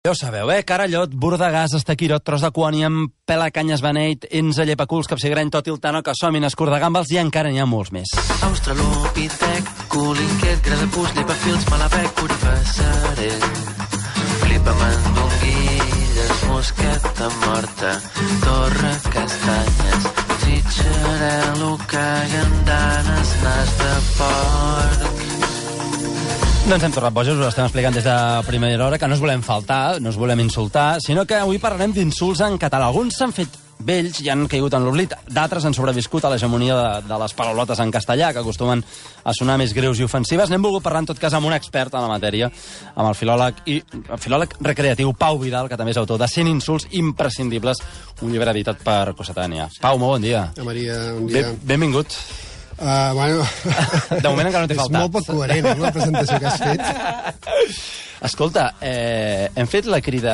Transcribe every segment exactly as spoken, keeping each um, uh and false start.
Ja ho sabeu, eh? Carallot, Bordegàs, Estaquirot, Tros de Quòniam, Pelacanyes, Beneit, Enza, Llepaculs, Capsigrany, Tot il Tano, Cassomin, Escurdagàmbals i encara n'hi ha molts més. Australopitec, Colinquet, Gradapús, Llepafils, Malapec, Purifassarell, Flipa Mandonguilles, Mosqueta Morta, Torre Castanyes, Xitxarel·lo, Cagandanes, Nas de Porc. No ens hem tornat bojos, us estem explicant des de primera hora que no us volem faltar, no us volem insultar, sinó que avui parlarem d'insults en català. Alguns s'han fet vells i han caigut en l'oblit, d'altres han sobreviscut a l'hegemonia de, de les paraulotes en castellà, que acostumen a sonar més greus i ofensives. N'hem volgut parlar en tot cas amb un expert en la matèria, amb el filòleg i el filòleg recreatiu Pau Vidal, que també és autor de cent insults imprescindibles, un llibre editat per Cossetània. Pau, molt bon dia. Ja, Maria, bon dia. Ben, benvingut. Uh, bueno... De moment encara no t'he faltat. És molt poc coherent, eh, la presentació que has fet. Escolta, eh, hem fet la crida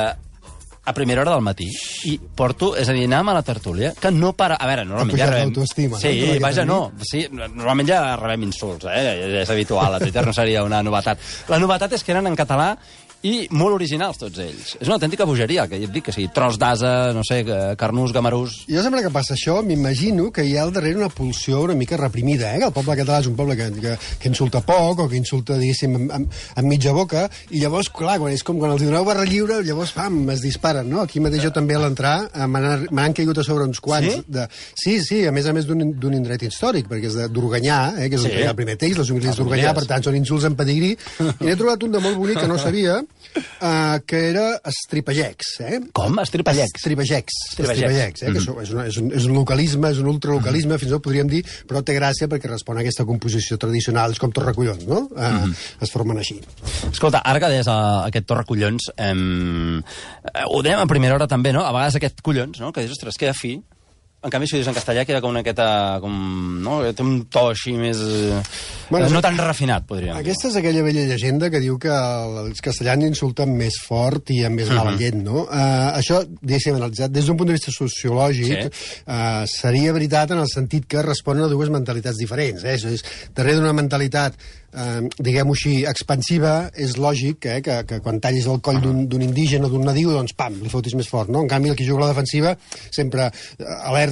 a primera hora del matí i porto, és a dir, anàvem a la tertúlia, que no para... A veure, normalment ja rebem... l'autoestima, sí, no? vaja, no. Sí, normalment ja rebem insults, eh? És habitual, a Twitter no seria una novetat. La novetat és que eren en català i molt originals, tots ells. És una autèntica bogeria, que ja et dic, que sigui tros d'asa, no sé, carnús, gamarús... Jo sempre que passa això, m'imagino que hi ha al darrere una pulsió una mica reprimida, eh? Que el poble català és un poble que, que, que insulta poc, o que insulta, diguéssim, amb, amb, amb mitja boca, i llavors, clar, quan és com quan els doneu barra lliure, llavors, pam, es disparen, no? Aquí mateix jo també a l'entrar m'han caigut a sobre uns quants. Sí? De... Sí, sí, a més a més d'un indret històric, perquè és d'Organyà, eh? Que és sí. El primer text, les humilitats d'Organyà, per tant, són insults en pedigrí, i n'he trobat un de molt bonic que no sabia, Uh, que era estripagecs, eh? Com? Estripagecs? Estripagecs. Estripagecs, eh? Mm-hmm. Que és, una, és, un, és un localisme, és un ultralocalisme, mm-hmm. fins i tot podríem dir, però té gràcia perquè respon a aquesta composició tradicional, és com Torracollons, no? Uh, mm-hmm. Es formen així. Escolta, ara que deies uh, aquest Torracollons, um, uh, ho dèiem a primera hora també, no? A vegades aquest collons, no? Que dius, ostres, queda fi. En canvi, si ho dius en castellà, queda com una aquesta... Com, no? Té un to així més... Bueno, no tan refinat, podríem dir. Aquesta és aquella vella llegenda que diu que els castellans insulten més fort i amb més uh-huh. mala llet, no? Uh, això, diguéssim, analitzat des d'un punt de vista sociològic, sí. uh, seria veritat en el sentit que responen a dues mentalitats diferents. Eh? És, darrere d'una mentalitat, uh, diguem-ho així, expansiva, és lògic eh, que, que quan tallis el coll d'un indígena o d'un nadiu, doncs, pam, li fotis més fort, no? En canvi, el que juga a la defensiva sempre alerta,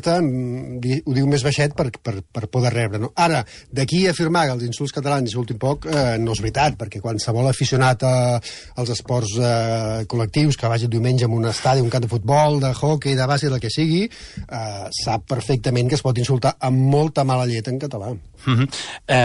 ho diu més baixet per, per, per poder rebre, no? Ara, d'aquí a afirmar que els insults catalans insultin poc, eh, no és veritat, perquè qualsevol aficionat a, als esports eh, col·lectius que vagi diumenge en un estadi, un camp de futbol, de hockey, de bàsquet, el que sigui, eh, sap perfectament que es pot insultar amb molta mala llet en català. Mm-hmm.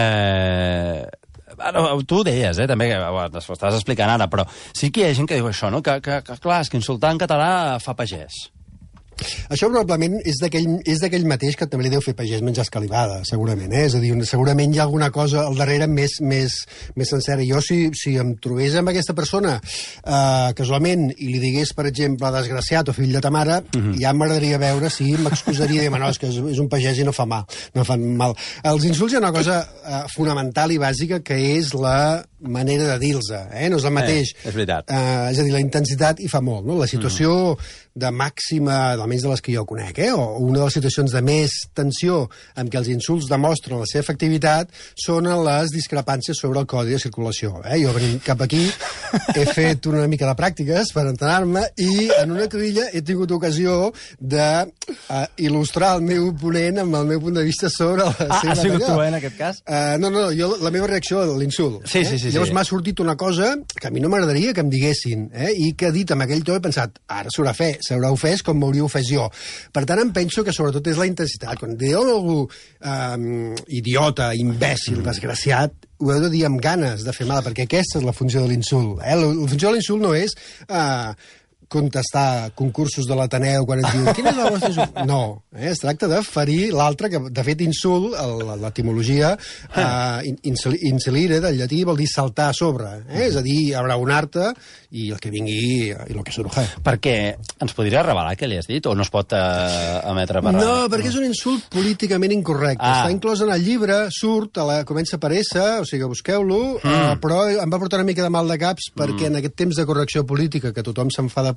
Eh... Ara, tu ho deies, eh, també, que ho estàs explicant ara, però sí que hi ha gent que diu això, no? Que, que, que clar, és que insultar en català fa pagès. Això probablement és d'aquell mateix que també li deu fer pagès menjar escalivada, segurament, eh? És a dir, segurament hi ha alguna cosa al darrere més, més, més sencera. Jo, si, si em trobés amb aquesta persona eh, casualment i li digués, per exemple, desgraciat o fill de ta mare, uh-huh. ja m'agradaria veure si m'excusaria de dir, no, és que és un pagès i no fa mal. No fan mal. Els insults hi ha una cosa eh, fonamental i bàsica que és la manera de dir-los, eh? No és el mateix. Eh, és veritat. Eh, és a dir, la intensitat hi fa molt, no? La situació uh-huh. de màxima, almenys de les que jo conec, eh? O una de les situacions de més tensió en què els insults demostren la seva efectivitat són les discrepàncies sobre el codi de circulació. Eh? Jo venint cap aquí he fet una mica de pràctiques per entrenar-me i en una cruïlla he tingut ocasió de uh, il·lustrar el meu oponent amb el meu punt de vista sobre la ah, seva... Ah, has sigut tu, eh, en aquest cas? Uh, no, no, jo, la meva reacció a l'insult. Sí, sí, sí. Eh? Llavors sí. m'ha sortit una cosa que a mi no m'agradaria que em diguessin, eh? I que dit amb aquell to he pensat, ara s'haurà fet, s'haurà ofès com m'hauria ofès jo. Per tant, em penso que sobretot és la intensitat. Quan dieu algú um, idiota, imbècil, desgraciat, ho heu de dir amb ganes de fer mal, perquè aquesta és la funció de l'insult. Eh? La, la funció de l'insult no és... Uh, contestar concursos de l'Ateneu quan ens diuen quina és la vostra insult? No, eh? Es tracta de ferir l'altre, que de fet insult, l'etimologia eh, inselire del llatí vol dir saltar a sobre, eh? És a dir, abraonar-te i el que vingui i el que surja. Perquè ens podria revelar què li has dit o no es pot eh, emetre per... No, perquè és un insult políticament incorrecte. Ah. Està inclòs en el llibre, surt, a la, comença per S, o sigui, busqueu-lo, mm. eh, però em va portar una mica de mal de caps perquè mm. en aquest temps de correcció política que tothom se'n fa de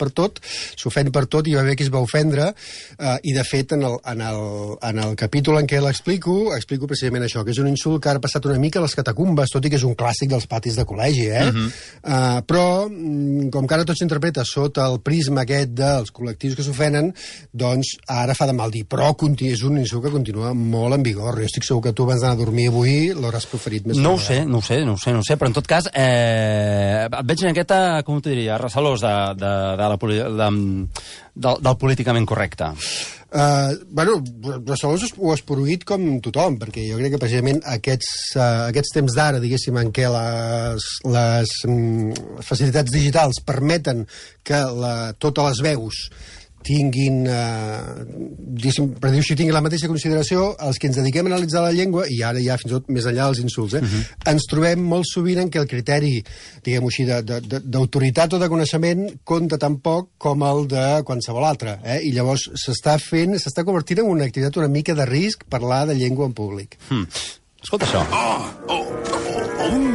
per tot, s'ofèn per tot, i va haver qui es va ofendre, eh, i de fet, en el, en, el, en el capítol en què l'explico, explico precisament això, que és un insult que ara ha passat una mica a les catacumbes, tot i que és un clàssic dels patis de col·legi, eh? Uh -huh. uh, però, com que ara tot s'interpreta sota el prisma aquest dels col·lectius que s'ofenen, doncs ara fa de mal dir, però és un insult que continua molt en vigor. Jo estic segur que tu abans d'anar a dormir avui l'hauràs preferit més. No ho sé, no ho sé, no ho sé, no ho sé, però en tot cas eh, et veig en aquesta, com t'ho diria, recelós de, de, de la, de, del, del políticament correcte. Uh, bueno, recelós ho esporuït com tothom, perquè jo crec que precisament aquests, uh, aquests temps d'ara, diguéssim, en què les, les um, facilitats digitals permeten que la, totes les veus tinguin, eh, per dir-ho així, tinguin la mateixa consideració, els que ens dediquem a analitzar la llengua, i ara ja fins i tot més enllà dels insults, eh, uh-huh. ens trobem molt sovint en què el criteri, diguem-ho així, d'autoritat o de coneixement compta tan poc com el de qualsevol altre, eh? I llavors s'està fent, s'està convertint en una activitat una mica de risc parlar de llengua en públic. Hmm. Escolta això. Oh, oh, oh, oh.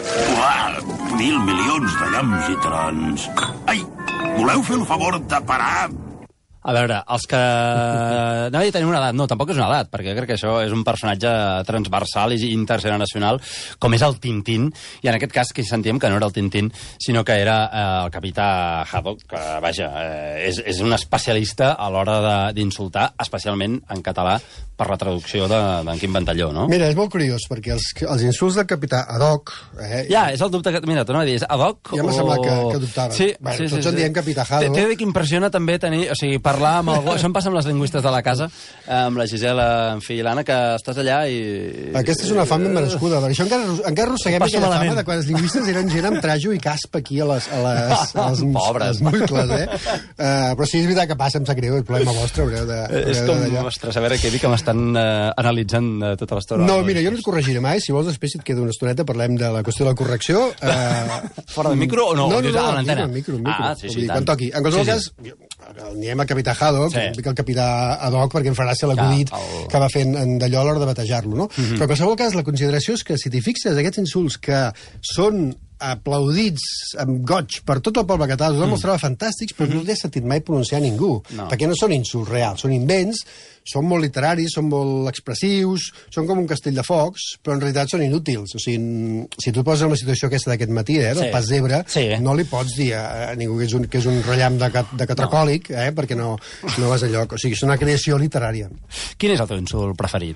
Uah, mil milions de llamps i trons. Ai, voleu fer el favor de parar? A veure, els que... No he de tenir una edat, no, tampoc és una edat, perquè crec que això és un personatge transversal i intergeneracional, com és el Tintín, i en aquest cas que sentíem que no era el Tintín, sinó que era eh, el capità Haddock, que, vaja, eh, és, és un especialista a l'hora d'insultar, especialment en català, per la traducció d'en de, Quim Ventalló, no? Mira, és molt curiós, perquè els, els insults del capità Haddock... Eh, ja, és el dubte que... Mira, torno a dir, és Haddock ja o... m'ha semblat que, que dubtava. Sí, bueno, sí, tots sí, en diem sí. capità Haddock. T'he de dir que impressiona també tenir... O sigui, parlar amb algú... Això em passa amb les lingüistes de la casa, amb la Gisela, en fi, i l'Anna, que estàs allà i... Aquesta és una fama ben merescuda, perquè això encara, encara arrosseguem aquella malament. fama de quan els lingüistes eren gent amb trajo i caspa aquí a les, a les, a les, Pobres. les muscles, eh? Uh, però sí, és veritat que passa, em sap greu, el problema vostre, haureu de... Haureu És com, ostres, a veure, que dic que m'estan uh, analitzant uh, tota l'estona. No, mira, jo no et corregiré mai, si vols després et queda una estoneta, parlem de la qüestió de la correcció. Uh, Fora de micro o no? No, no, no, a l'antena? no, micro, micro. Ah, sí, sí, dir, tant. quan toqui. En qualsevol sí, sí. cas, n'hi hem al capità Haddock, sí. dic el capità Haddock perquè em farà ser l'acudit ja, el... que va fent d'allò a l'hora de batejar-lo, no? Mm -hmm. Però en qualsevol cas, la consideració és que si t'hi fixes, aquests insults que són aplaudits amb goig per tot el poble català, tothom mm. els troba fantàstics, però mm -hmm. no t'he sentit mai pronunciar ningú, no. perquè no són insults reals, són invents, són molt literaris, són molt expressius, són com un castell de focs, però en realitat són inútils. O sigui, si tu et poses en la situació aquesta d'aquest matí, eh, del sí. pas zebra, sí. no li pots dir a, a ningú que és un, que és un rellam de, cat, de catracòlic, no. eh, perquè no, no vas enlloc. O sigui, és una creació literària. Quin és el teu insult preferit?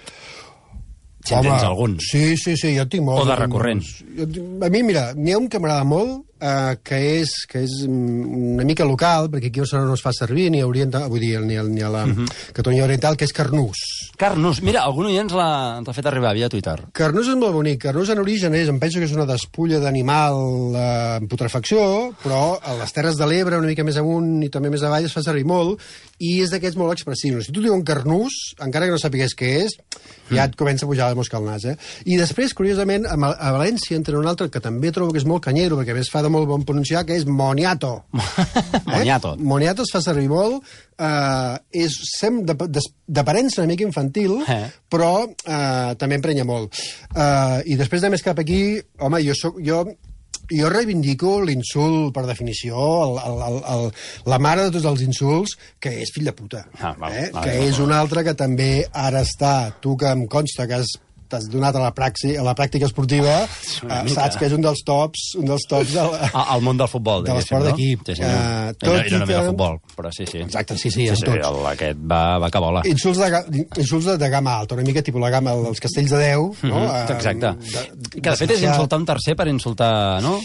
Si en tens algun. Sí, sí, sí, jo tinc molts. O de recurrents. Jo, a mi, mira, n'hi ha un que m'agrada molt, eh, que, és, que és una mica local, perquè aquí a Barcelona no es fa servir, ni a Orient, vull dir, ni a, ni a la uh -huh. Catalunya Oriental, que és Carnús. Carnús. Mira, algun oient ens l'ha fet arribar via Twitter. Carnús és molt bonic. Carnús en origen és, em penso que és una despulla d'animal eh, en putrefacció, però a les Terres de l'Ebre, una mica més amunt i també més avall, es fa servir molt, i és d'aquests molt expressius. Si tu diuen Carnús, encara que no sapigués què és, ja et comença a pujar la mosca al nas, eh? I després, curiosament, a, a València en tenen un altre que també trobo que és molt canyero, perquè a més fa de molt bon pronunciar, que és moniato. Moniato. Eh? Moniato es fa servir molt, eh, és d'aparença una mica infantil, eh. però eh, també emprenya molt. Eh, I després de més cap aquí, home, jo soc... Jo, Jo reivindico l'insult, per definició, el, el, el, el, la mare de tots els insults, que és fill de puta. Ah, val, eh? val, que val, és un altre que també ara està, tu que em consta que has t'has donat a la, praxi, a la pràctica esportiva, uh, saps que és un dels tops, un dels tops del, al món del futbol, de l'esport d'equip. No? Sí, sí, uh, tot i no només el futbol, però sí, sí. Exacte, sí, sí, sí, en sí tots. El, aquest va, va que vola. Insults de, insults de, de gamma alta, una mica tipus la gamma dels castells de Déu, no? Mm-hmm, exacte. Uh, de, que de fet és insultar un tercer per insultar, no?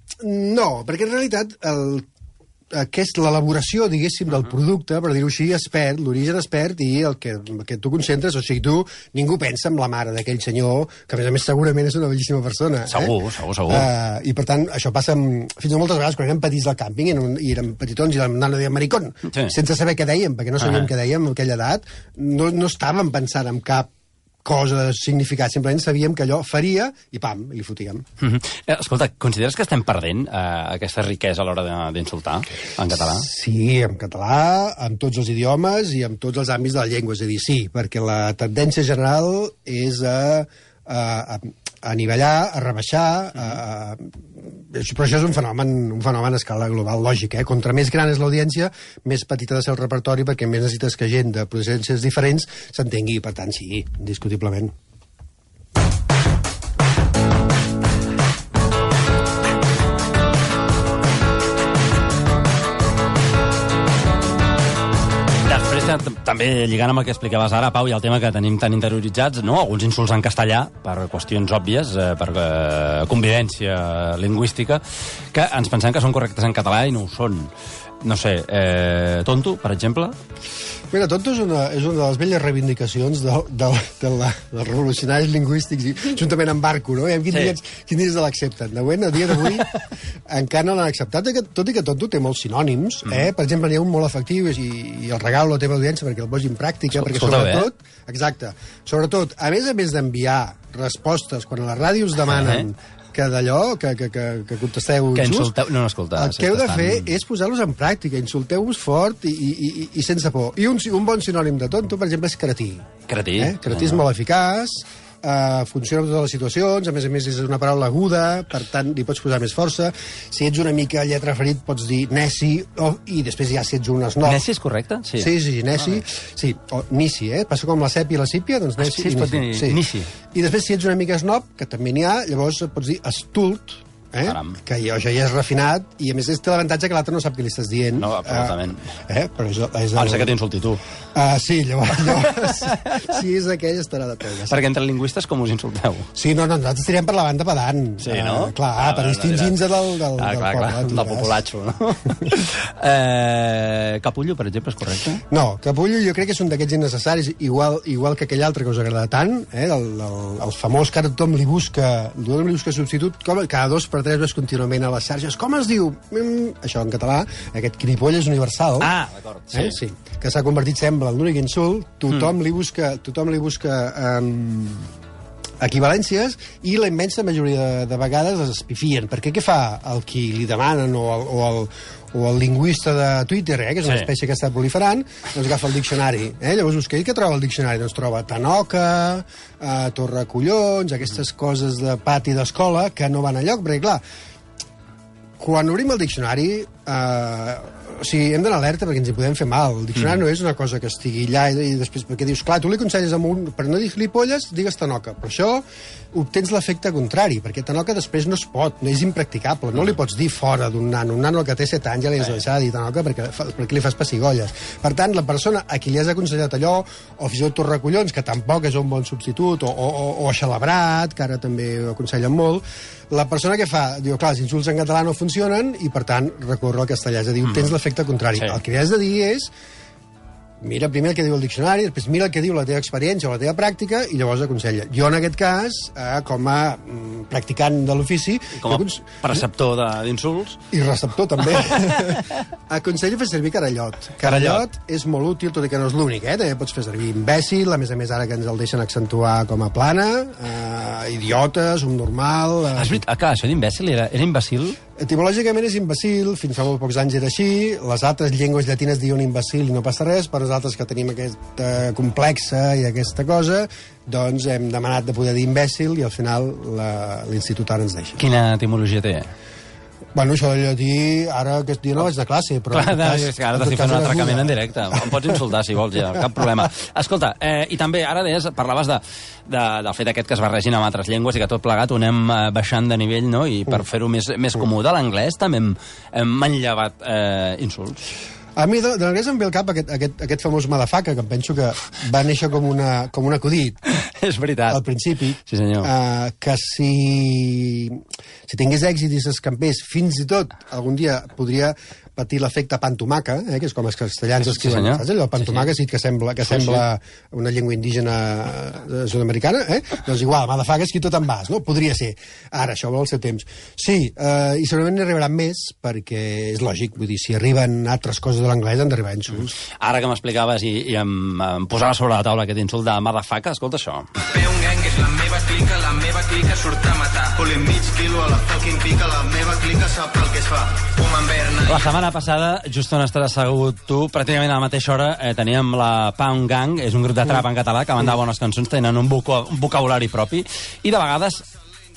No, perquè en realitat el aquest, l'elaboració, diguéssim, del producte, per dir-ho així, es perd, l'origen es perd, i el que, el que tu concentres, o sigui, tu, ningú pensa en la mare d'aquell senyor, que a més a més segurament és una bellíssima persona. Segur, eh? segur, segur. Uh, I per tant, això passa amb, fins a moltes vegades quan érem petits al càmping, i, un, i érem petitons, i anàvem a dir maricón, sí. sense saber què dèiem, perquè no sabíem uh -huh. què dèiem a aquella edat, no, no estàvem pensant en cap cosa de significat, simplement sabíem que allò faria i pam, i li fotíem. Mm-hmm. eh, escolta, consideres que estem perdent eh, aquesta riquesa a l'hora d'insultar en català? Sí, en català, en tots els idiomes i en tots els àmbits de la llengua, és a dir, sí, perquè la tendència general és a, a, a anivellar, a rebaixar, a, a... però això és un fenomen, un fenomen a escala global, lògic, eh? Contra més gran és l'audiència, més petita ha de ser el repertori, perquè més necessites que gent de procedències diferents s'entengui, per tant, sí, indiscutiblement. També lligant amb el que explicaves ara, Pau, i el tema que tenim tan interioritzats, no? Alguns insults en castellà, per qüestions òbvies, eh, per eh, convivència lingüística, que ens pensem que són correctes en català i no ho són. No sé, eh, tonto, per exemple? Mira, tonto és una, és una de les velles reivindicacions de, de, de la, dels revolucionaris lingüístics, juntament amb Barco, no? I quin sí. dies, quin dies l'accepten? De moment, a dia d'avui, encara no l'han acceptat, tot i que tonto té molts sinònims, mm. eh? Per exemple, n'hi ha un molt efectiu i, i el regalo a la teva audiència perquè el posin pràctica, perquè Escolta sobretot, bé. exacte, sobretot, a més a més d'enviar respostes, quan a les ràdios demanen eh? que d'allò, que, que, que, que contesteu que just, insulteu, no, no, escolta, el que heu de fer és posar-los en pràctica, insulteu-vos fort i, i, i, i sense por. I un, un bon sinònim de tonto, per exemple, és cretí. Cretí. Eh? Cretí és molt eficaç, Uh, funciona en totes les situacions, a més a més és una paraula aguda, per tant li pots posar més força. Si ets una mica lletra ferit pots dir neci, oh, i després ja si ets un esnob. Neci és correcte? Sí, sí, sí, neci, ah, sí, o nici, eh? Passa com la sèpia i la sípia, doncs neci ah, sí, i nici. Dir, sí. nici. I després si ets una mica esnob, que també n'hi ha, llavors pots dir estult, eh? que ja, ja és refinat, i a més té l'avantatge que l'altre no sap què li estàs dient. No, absolutament. Uh, eh? Però és, és el... Pensa que t'insulti tu. Uh, sí, llavors, llavors si és aquell estarà de peu. Ja perquè entre lingüistes com us insulteu? Sí, no, no, nosaltres tirem per la banda pedant. Sí, no? Uh, clar, ah, per distingir-nos del, del, ah, del clar, poble. Clar, del populatxo, no? eh, capullo, per exemple, és correcte? No, capullo jo crec que és un d'aquests innecessaris, igual, igual que aquell altre que us agrada tant, eh, el, el, el famós que tothom li busca, tothom li busca substitut, com, cada dos per tres ves contínuament a les xarxes. Com es diu? Mm, això en català, aquest cripoll és universal. Ah, d'acord, sí. Eh? Sí. Que s'ha convertit, sembla, en l'únic insult. Tothom mm. li busca, tothom li busca um, equivalències i la immensa majoria de, de vegades es espifien. Perquè què fa el qui li demanen o el, o el, o el lingüista de Twitter, eh, que és una sí. espècie que està proliferant, doncs agafa el diccionari. Eh? Llavors busca, i què troba el diccionari? Doncs troba tanoca, eh, torracollons, aquestes coses de pati d'escola que no van enlloc, perquè clar, quan obrim el diccionari, eh, o sigui, hem d'anar alerta perquè ens hi podem fer mal. El diccionari mm. no és una cosa que estigui allà i, i després, perquè dius, clar, tu li aconselles amb un, per no dir gilipolles, digues tanoca, però això obtens l'efecte contrari, perquè tanoca després no es pot, no és impracticable, no li pots dir fora d'un nano, un nano que té set anys ja li has de deixar de dir tanoca perquè, perquè li fas pessigolles. Per tant, la persona a qui li has aconsellat allò, o fins i tot torracollons, que tampoc és un bon substitut, o, o, o celebrat, que ara també ho aconsellen molt, la persona que fa, diu, clar, els insults en català no funcionen i, per tant, recorre al castellà, és a dir, obtens mm. l'efecte contrari. Sí. El que li has de dir és mira primer el que diu el diccionari, després mira el que diu la teva experiència o la teva pràctica i llavors aconsella. Jo, en aquest cas, eh, com a mm, practicant de l'ofici... Com a preceptor d'insults. I receptor, també. Aconsello fer servir carallot. Carallot. Carallot és molt útil, tot i que no és l'únic, eh? També pots fer servir imbècil, a més a més ara que ens el deixen accentuar com a plana, eh, idiota, subnormal... Eh... Ah, és veritat, clar, això d'imbècil era, era imbècil? Etimològicament és imbècil, fins fa molt pocs anys era així, les altres llengües llatines diuen imbècil i no passa res, però nosaltres que tenim aquesta complexa i aquesta cosa, doncs hem demanat de poder dir imbècil i al final l'institut ara ens deixa. Quina etimologia té? Bueno, això de llatí, ara aquest dia no vaig de classe, però... Clar, cas, és que ara t'estic fent un atracament en directe. Em pots insultar, si vols, ja, cap problema. Escolta, eh, i també, ara deies, parlaves de, de, del fet aquest que es barregin amb altres llengües i que tot plegat ho anem eh, baixant de nivell, no?, i per fer-ho més, més comú. De l'anglès també hem, hem manllevat eh, insults. A mi de, de l'anglès em ve al cap aquest, aquest, aquest famós motherfucker, que em penso que va néixer com, una, com un acudit. És veritat. Al principi. Sí, senyor. Uh, que si, si tingués èxit i s'escampés, fins i tot algun dia podria patir l'efecte pantomaca, eh, que és com els castellans escriuen. Sí, saps allò? Pantomaca, sí, sí, que sembla, que sembla sí, sí. una llengua indígena sud-americana, eh? Doncs igual, motherfucker és qui tot en vas, no? Podria ser. Ara, això vol el seu temps. Sí, eh, i segurament n'hi arribaran més, perquè és lògic, vull dir, si arriben altres coses de l'anglès han d'arribar insults. Ara que m'explicaves i, i em, em posava sobre la taula aquest insult de motherfucker, escolta això. Fer un gang és la meva clica, la meva clica surt a matar. Oli mig quilo a la fucking pica, la meva clica sap el que es fa. Fuma en verna. La setmana passada, just on estàs assegut tu, pràcticament a la mateixa hora eh, teníem la Pound Gang, és un grup de trap en català que mandava bones cançons, tenen un, voca un vocabulari propi, i de vegades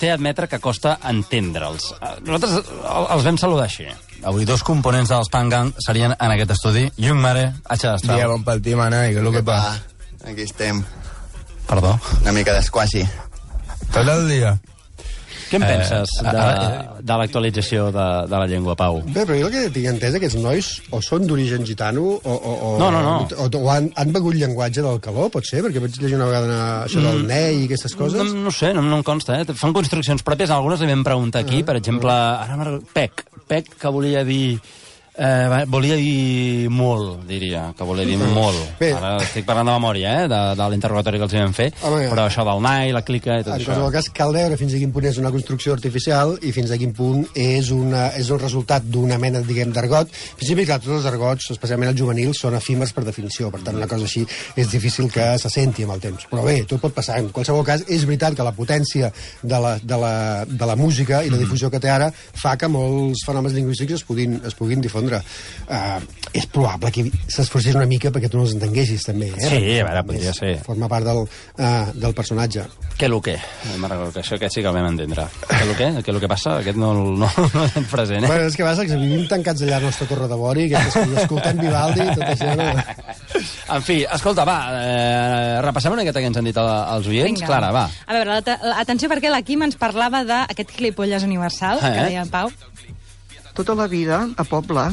t'he d'admetre que costa entendre'ls. Nosaltres els vam saludar així. Avui dos components dels Pangang serien en aquest estudi. Jung Mare, H. Astral. Dia, bon pel tema, Nai, que és el que passa. Aquí estem. Perdó? Una mica d'esquaci. Tot el dia. Què en penses de, de l'actualització de, de la llengua, Pau? Bé, però jo el que tinc entès, aquests nois o són d'origen gitano o, o, o, no, no, no. o, o han, han begut llenguatge del calor, pot ser? Perquè vaig llegir una vegada una, això del mm. nei i aquestes coses. No, no sé, no, no em consta. Eh? Fan construccions pròpies, algunes li vam preguntar aquí, ah, per exemple, ara Pec, Pec, que volia dir... Eh, volia dir molt, diria, que volia dir molt. Bé. Ara estic parlant de memòria, eh, de, de l'interrogatori que els vam fer, Home, però això del nai, la clica i tot en això. En qualsevol cas, cal veure fins a quin punt és una construcció artificial i fins a quin punt és, una, és el resultat d'una mena, diguem, d'argot. En principi, clar, tots els argots, especialment els juvenils, són efímers per definició, per tant, una cosa així és difícil que se senti amb el temps. Però bé, tot pot passar. En qualsevol cas, és veritat que la potència de la, de la, de la música i la difusió que té ara fa que molts fenòmens lingüístics es puguin, es puguin difondre. Uh, és probable que s'esforcés una mica perquè tu no els entenguessis, també. Eh? Sí, a veure, podria ser. Forma part del, uh, del personatge. Què lo que? Me'n recordo que això aquest sí que el vam entendre. Què lo que? Què lo que passa? Aquest no, no, no és present, eh? Bueno, és que passa que vivim tancats allà a la nostra Torre de Bori, que escoltem Vivaldi i tot això. No? En fi, escolta, va, eh, repassem una miqueta que ens han dit els oients. Vinga. Clara, va. A veure, atenció perquè la Quim ens parlava d'aquest gilipolles universal, eh? que deia en Pau. Tota la vida, a poble,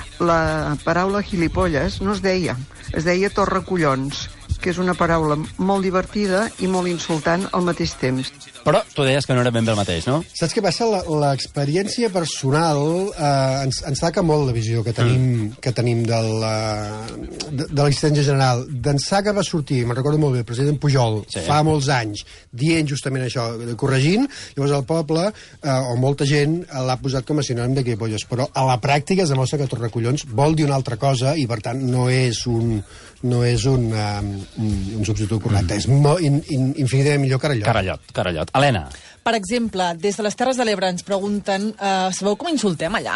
la paraula gilipolles no es deia, es deia torracollons, que és una paraula molt divertida i molt insultant al mateix temps. Però tu deies que no era ben bé el mateix, no? Saps què passa? L'experiència personal eh, ens, ens taca molt la visió que tenim, mm. que tenim de l'existència general. D'ençà que va sortir, me'n recordo molt bé, el president Pujol, sí. fa molts anys, dient justament això, corregint, llavors el poble, eh, o molta gent, l'ha posat com a sinònim de gilipolles. Però a la pràctica es demostra que torracollons vol dir una altra cosa i, per tant, no és un... no és un, um, un substitut correcte. Mm. És mo, in, in, infinitament millor carallot. Carallot, carallot. Helena. Per exemple, des de les Terres de l'Ebre ens pregunten, uh, sabeu com insultem allà?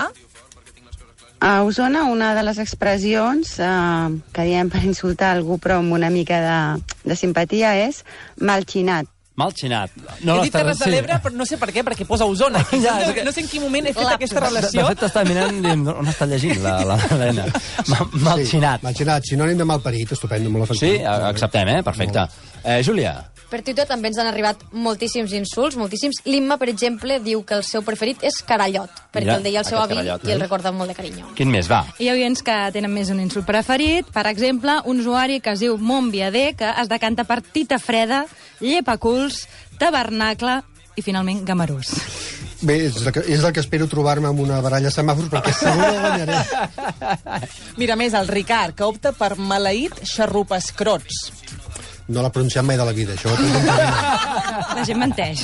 A Osona, una de les expressions uh, que diem per insultar algú però amb una mica de, de simpatia és malxinat. Malxinat. No, he dit Terres de l'Ebre, però no sé per què, perquè posa Osona. Aquí. Ja, no, que... no sé en quin moment he fet la... aquesta relació. De, de fet, t'està mirant i on està llegint l'Helena. Malxinat. Sí, malxinat, sinònim de malparit, estupendo, molt efectiu. Sí, acceptem, eh? Perfecte. Eh, Júlia. Per Twitter també ens han arribat moltíssims insults, moltíssims. L'Imma, per exemple, diu que el seu preferit és carallot, perquè Mira, el deia el seu avi carallot, eh? i el recorda molt de carinyo. Quin més, va? Hi ha oients que tenen més un insult preferit. Per exemple, un usuari que es diu Montviader, que es decanta per tita freda, llepaculs, tabernacle i, finalment, gamarús. Bé, és el que, és el que espero trobar-me amb una baralla de semàfors, perquè segur que guanyaré. Mira, més, el Ricard, que opta per maleït xarrupescrots. No l'ha pronunciat mai de la vida, això. La gent menteix.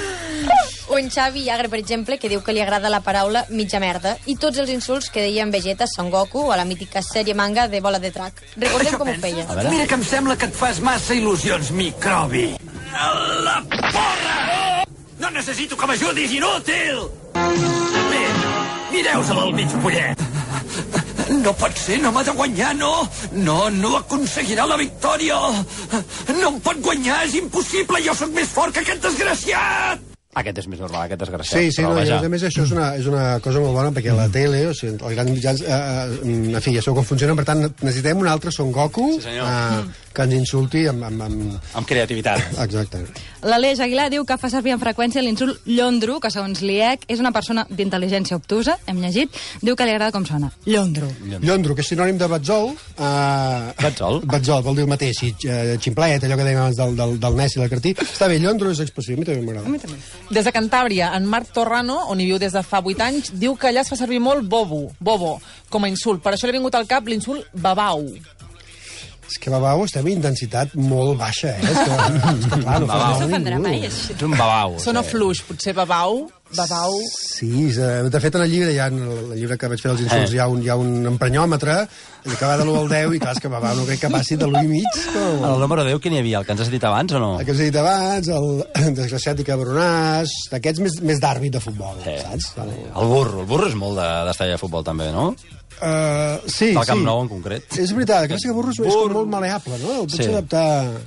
Un Xavi Agre, per exemple, que diu que li agrada la paraula mitja merda, i tots els insults que deia en Vegeta, Son Goku o a la mítica sèrie manga de Bola de Drac. Recordem com ho feia. Mira que em sembla que et fas massa il·lusions, microbi. A la porra! No necessito que m'ajudis, inútil! Bé, mireu-se'l al mig pollet. No pot ser, no m'ha de guanyar, no! No, no aconseguirà la victòria! No em pot guanyar, és impossible! Jo sóc més fort que aquest desgraciat! Aquest és més normal, aquest desgraciat. Sí, sí, no, i a més això és una, és una cosa molt bona, perquè la tele, o sigui, els grans mitjans, eh, en fi, ja sabeu com funcionen, per tant, necessitem un altre Son Goku sí, eh, que ens insulti amb... Amb, amb... amb creativitat. Exacte. L'Aleix Aguilar diu que fa servir amb freqüència l'insult llondro, que segons l'I E C és una persona d'intel·ligència obtusa, hem llegit, diu que li agrada com sona. Llondro. Llondro, que és sinònim de batzol. Eh, batzol? Batzol, vol dir el mateix, sí, ximplet, allò que dèiem abans del, del, del Nes i la Cartí. Està bé, llondro és expressiu, a mi també m'agrada. A mi també. Des de Cantàbria, en Marc Torrano, on hi viu des de fa vuit anys, diu que allà es fa servir molt bobo, bobo, com a insult. Per això li ha vingut al cap l'insult babau. És que babau estem en intensitat molt baixa, eh? És que, és que clar, no babau. S'ofendrà mai, és un babau. Sona fluix, potser babau, babau... Sí, de fet en el llibre, ja, en el llibre que vaig fer dels insults, hi ha un, hi ha un emprenyòmetre, que va de l'u al deu, i clar, és que babau no crec que passi de l'u i mig. Com... El número deu, quin hi havia? El que ens has dit abans, o no? El que ens has dit abans, el desgraciat i cabronàs, d'aquests més, més d'àrbit de futbol, sí. Saps? El burro, el burro és molt d'estalla de futbol, també, no? Uh, sí, del Camp sí. Nou, en concret. És veritat, que el burro és, és com molt maleable, no? El pots sí. adaptar...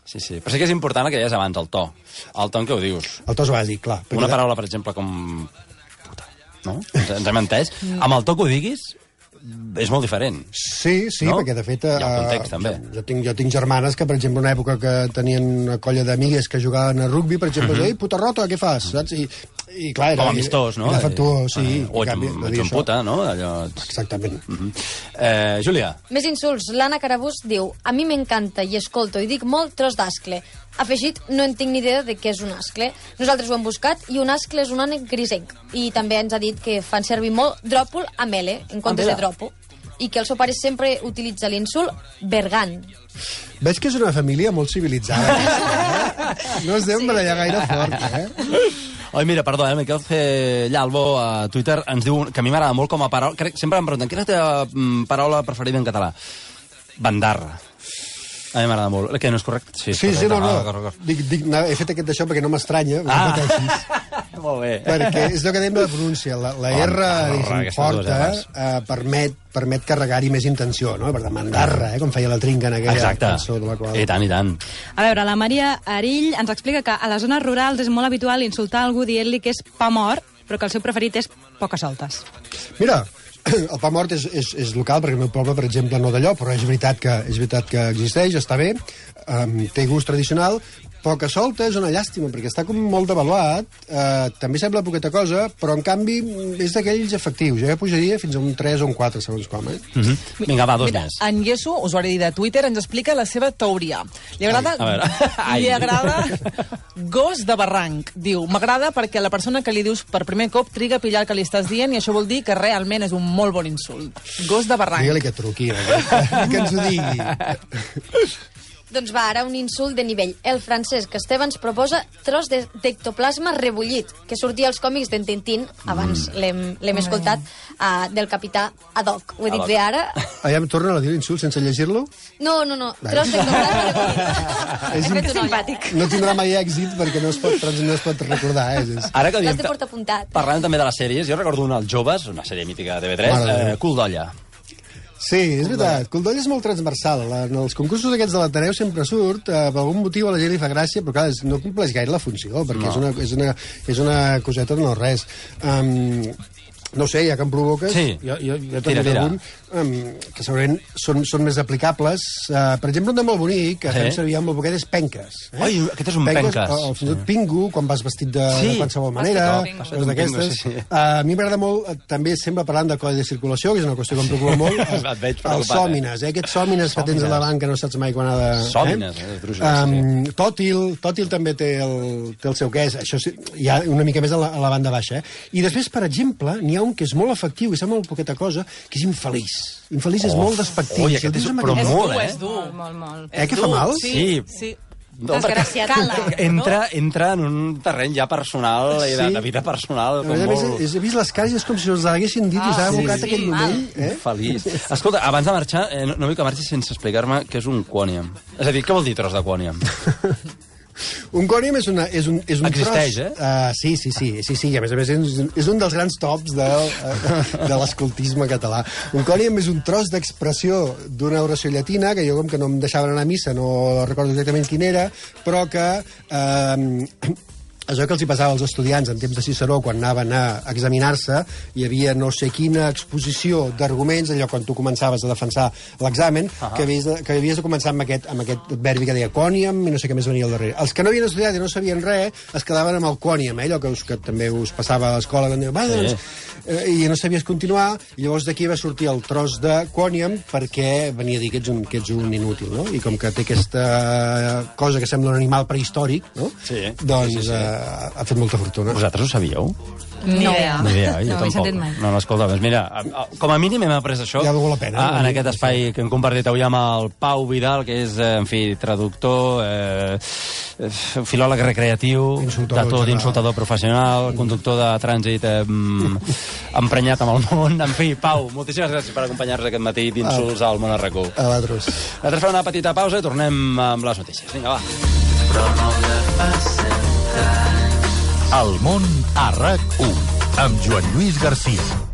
Sí, sí. Però sí que és important el que deies abans, el to. El to en què ho dius. El to és bàsic, clar. Una paraula, per exemple, com... puta, no? Ens, ens hem entès? Mm. Amb el to que ho diguis, és molt diferent. Sí, sí, no? Perquè de fet... Hi ha un context, també. Jo, jo, tinc, jo tinc germanes que, per exemple, una època que tenien una colla d'amigues que jugaven a rugbi, per exemple, mm -hmm. ei, puta rota, què fas? Saps? I, i clar, era... Com amistós, no? Era afectuós, sí. O ets un, ets un puta, no? Allò... Exactament. Mm -hmm. eh, Júlia. Més insults. L'Anna Carabús diu: a mi m'encanta i escolto i dic molt tros d'ascle. Afegit, no en tinc ni idea de què és un ascle. Nosaltres ho hem buscat i un ascle és un ànec grisenc. I també ens ha dit que fan servir molt dròpol amb L, en comptes de dròpol. I que el seu pare sempre utilitza l'insult bergant. Veig que és una família molt civilitzada. Eh? No es deuen barallar gaire fort, eh? Oi, mira, perdó, eh, Miquel C. Llalbo a Twitter ens diu que a mi m'agrada molt com a paraula... Crec, sempre em pregunten, quina és la teva mm, paraula preferida en català? Bandarra. A mi m'agrada molt. Que no és correcte? Sí, sí, sí, no, no. Dic, dic, no, he fet aquest d'això perquè no m'estranya. Ah, molt bé. Perquè és el que dèiem de la pronúncia. La, la R, diguéssim, forta, eh, permet, permet carregar-hi més intenció, no? Per demandarra, eh, com feia la Trinca en aquella Exacte. cançó de la qual... I tant, i tant. A veure, la Maria Arill ens explica que a les zones rurals és molt habitual insultar algú dient-li que és pa mort, però que el seu preferit és poques soltes. Mira, el pa mort és, és, és local, perquè el meu poble, per exemple, no d'allò, però és veritat que, és veritat que existeix, està bé, um, té gust tradicional, poca solta és una llàstima, perquè està com molt devaluat, eh, també sembla poqueta cosa, però en canvi és d'aquells efectius. Jo ja pujaria fins a un tres o un quatre, segons com, eh? Mm -hmm. Vinga, va, dos Mira, més. En Yesu, usuari de Twitter, ens explica la seva teoria. Li agrada... Ai, li agrada gos de barranc. Diu, m'agrada perquè la persona que li dius per primer cop triga a pillar el que li estàs dient i això vol dir que realment és un molt bon insult. Gos de barranc. Digue-li que truqui, eh? que ens ho digui. Doncs va, ara un insult de nivell. El Francesc Esteve ens proposa tros de- d'ectoplasma rebullit, que sortia als còmics d'en Tintín, abans mm. l'hem escoltat, uh, del capità Haddock. Ho he dit bé ara? Ah, ja em tornen a dir l'insult sense llegir-lo? No, no, no. Tros d'ectoplasma rebullit. És He fet imp- un simpàtic. No tindrà mai èxit perquè no es pot, no es pot recordar, eh? És... Ara que L'has diem, de portar apuntat. parlant també de les sèries, jo recordo una als joves, una sèrie mítica de T V tres, Mare de eh, Déu. Cul d'olla. Sí, és veritat. Coldoll és molt transversal. En els concursos aquests de l'Ateneu sempre surt, eh, per algun motiu a la gent li fa gràcia, però clar, és- no compleix gaire la funció, perquè No. és, una, és, una, és una coseta de no res. Um, no sé, ja que em provoques, Sí. jo, jo, jo Tira, també tira. algun, um, que segurament són, són més aplicables. Uh, per exemple, un de molt bonic, que Sí. fem servir amb molt poquet, és penques. Eh? Ai, aquest és un penques. O, o fins i tot pingo, quan vas vestit de, Sí. de qualsevol manera, Has fet coses un d'aquestes. pingo, sí, sí. Uh, a mi m'agrada molt, eh, també sempre parlant de codi de circulació, que és una qüestió que em preocupa molt, Et veig els preocupat, sòmines, eh? aquests sòmines que tens a la banca no saps mai quan ha de... Sòmines, eh? Druixos, um, Tòtil, Tòtil també té el, té el seu què és, això sí, hi ha una mica més a la, a la banda baixa. Eh? I després, per exemple, n'hi ha un que és molt efectiu i sembla molt poqueta cosa, que és infeliç. Infeliç és Oh, molt despectiu. oi, Si aquest el dius és- amb però aquest- molt, eh? És dur. Molt, molt, molt. Eh, que fa mal? Sí. Sí. No, Desgraciat. Cala. Entra, entra en un terreny ja personal i de, Sí. de vida personal. A Com més a més, molt... és, he vist les cares i és com si els haguessin dit i s'ha Ah, abocat sí, aquell sí, moment. Eh? Feliç. Escolta, abans de marxar, eh, no, no vull que marxis sense explicar-me què és un quòniam. És a dir, què vol dir tros de quòniam? Un cònium és, una, és un, és un Existeix, tros... eh? Uh, sí, sí, sí, sí, sí, a més a més és, és un dels grans tops de, uh, de l'escoltisme català. Un cònium és un tros d'expressió d'una oració llatina, que jo com que no em deixaven anar a missa no recordo exactament quin era, però que... Uh, això que els hi passava als estudiants en temps de Ciceró, quan anaven a examinar-se, hi havia no sé quina exposició d'arguments, allò quan tu començaves a defensar l'examen, uh -huh. que, havies de, que havies de començar amb aquest, amb aquest verbi que deia quòniam i no sé què més venia al darrere. Els que no havien estudiat i no sabien res, es quedaven amb el quòniam, eh? Allò que, us, que també us passava a l'escola, quan diuen, va, doncs, eh, i no sabies continuar, i llavors d'aquí va sortir el tros de quòniam perquè venia a dir que ets un, que ets un inútil, no? I com que té aquesta cosa que sembla un animal prehistòric, no? Sí. Doncs Sí, sí, sí. Eh, ha fet molta fortuna. Vosaltres ho sabíeu? Ni idea. Ni idea, jo No ho he tampoc. sentit mai. No, no, escolta, doncs mira, a- a- com a mínim hem après això Ja ha valgut la pena, a- no? en aquest espai que hem compartit avui amb el Pau Vidal, que és, eh, en fi, traductor, eh, eh, filòleg recreatiu, Insultador de tot, general. insultador professional, conductor de trànsit eh, mm, emprenyat amb el món. En fi, Pau, moltíssimes gràcies per acompanyar-nos aquest matí d'insults al món a RAC u. A vosaltres. Nosaltres fem una petita pausa i tornem amb les notícies. Vinga, va. El món a RAC u amb Joan Lluís Garcia.